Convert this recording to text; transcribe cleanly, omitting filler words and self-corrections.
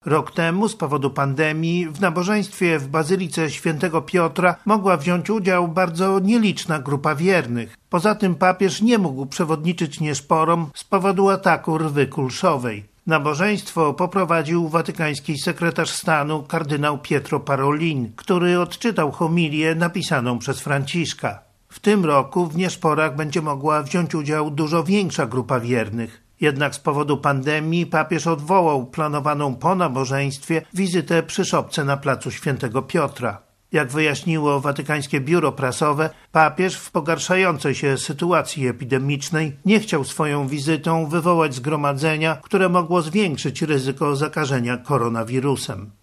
Rok temu z powodu pandemii w nabożeństwie w Bazylice Świętego Piotra mogła wziąć udział bardzo nieliczna grupa wiernych. Poza tym papież nie mógł przewodniczyć nieszporom z powodu ataku rwy kulszowej. Nabożeństwo poprowadził watykański sekretarz stanu kardynał Pietro Parolin, który odczytał homilię napisaną przez Franciszka. W tym roku w nieszporach będzie mogła wziąć udział dużo większa grupa wiernych. Jednak z powodu pandemii papież odwołał planowaną po nabożeństwie wizytę przy szopce na placu Świętego Piotra. Jak wyjaśniło watykańskie biuro prasowe, papież w pogarszającej się sytuacji epidemicznej nie chciał swoją wizytą wywołać zgromadzenia, które mogło zwiększyć ryzyko zakażenia koronawirusem.